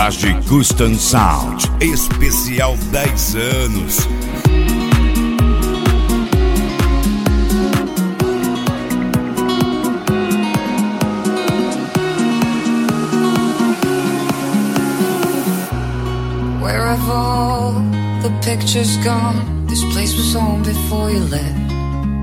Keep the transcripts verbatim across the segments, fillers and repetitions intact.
Garage Custom Sound, especial dez anos. Where have all the pictures gone? This place was home before you left.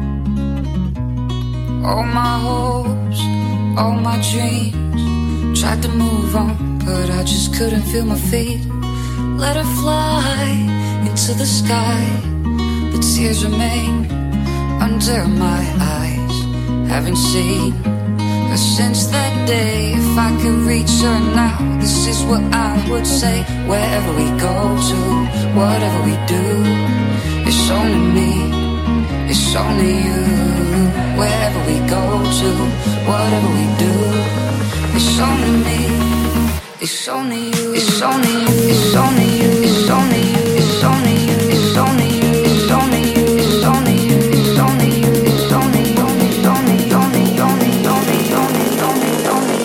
All my hopes, all my dreams, tried to move on, but I just couldn't feel my feet. Let her fly into the sky, but tears remain under my eyes. Haven't seen her since that day. If I could reach her now, this is what I would say. Wherever we go to, whatever we do, it's only me, it's only you. Wherever we go to, whatever we do, it's only me, it's only you, it's only you, it's only you, it's only you, it's only you, it's only you, it's only you, it's only you, it's only you, it's only you, it's only, only, only, only, only,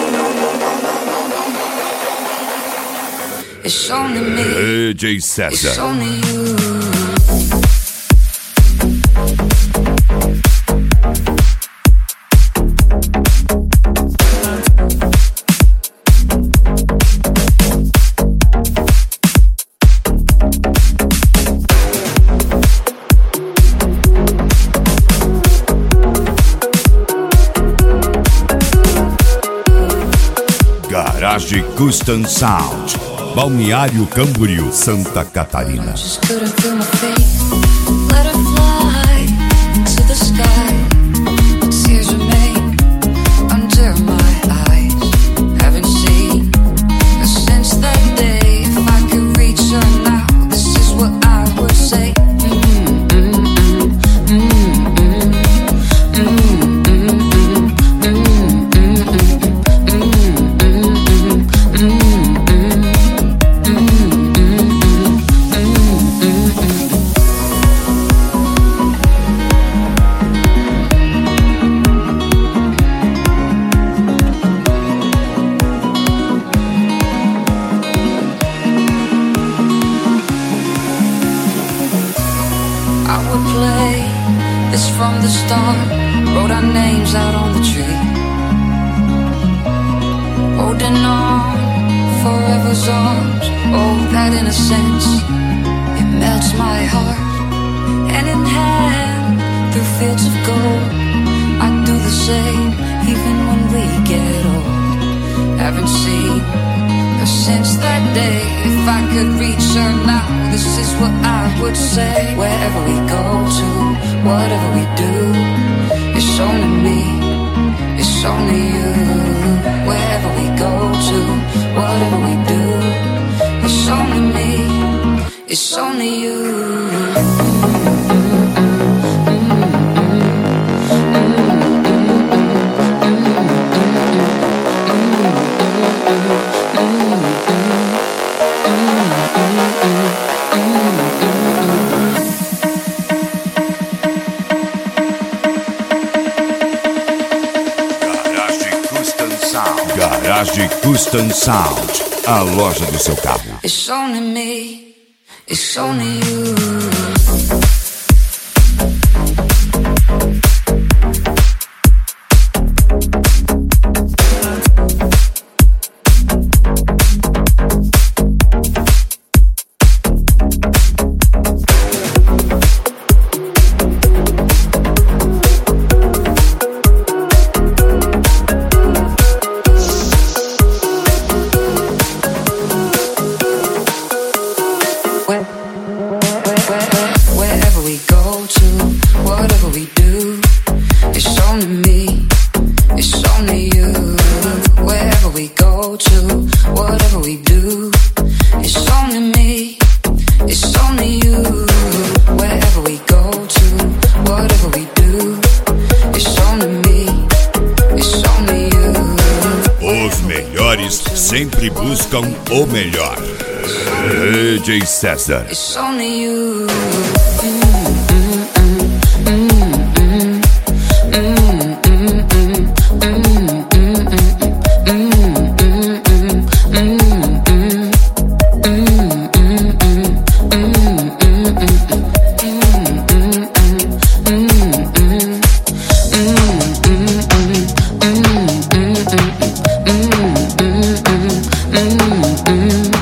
only, it's only me, D J César. It's only you. Garage Custom Sound, Balneário Camboriú, Santa Catarina. Garage Custom Sound, a loja do seu carro. It's only me, it's only you. Sempre buscam o melhor. D J César. It's only you. Mm-hmm. Mm-mm.